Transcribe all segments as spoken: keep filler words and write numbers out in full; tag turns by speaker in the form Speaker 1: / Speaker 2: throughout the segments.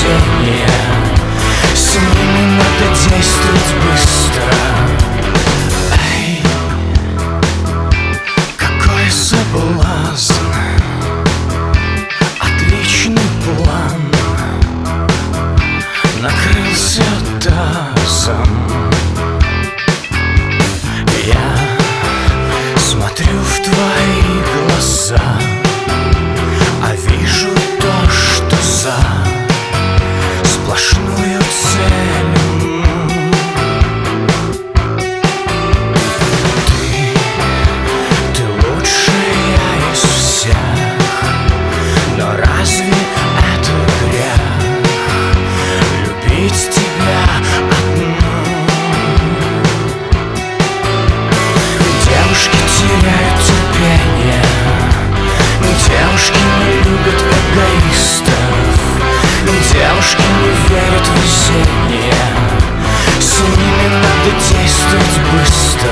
Speaker 1: везения. С ними надо действовать быстро. Эй, какой соблазн, отличный план накрылся тазом. Я смотрю в твои глаза, а вижу то, что за сплошную цель. Ты, ты лучшая из всех, но разве это грех любить тебя одну? Девушки теряют терпение, девушки не любят эгоистов, девушки не верят в везение. С ними надо действовать быстро.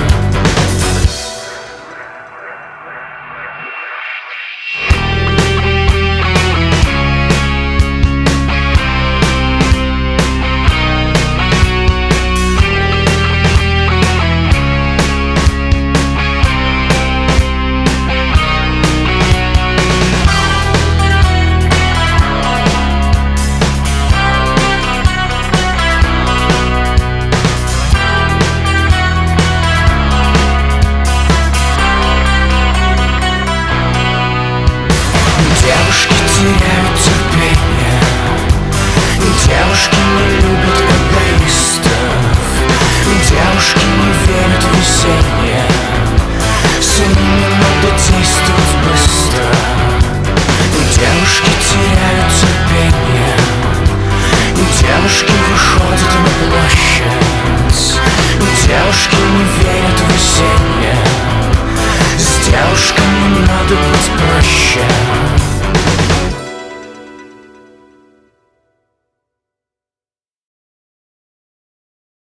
Speaker 1: Девушки теряют терпение, девушки не любят эгоистов, девушки не верят в везение. С ними надо действовать быстро. Девушки теряют терпение, девушки выходят на площадь, девушки не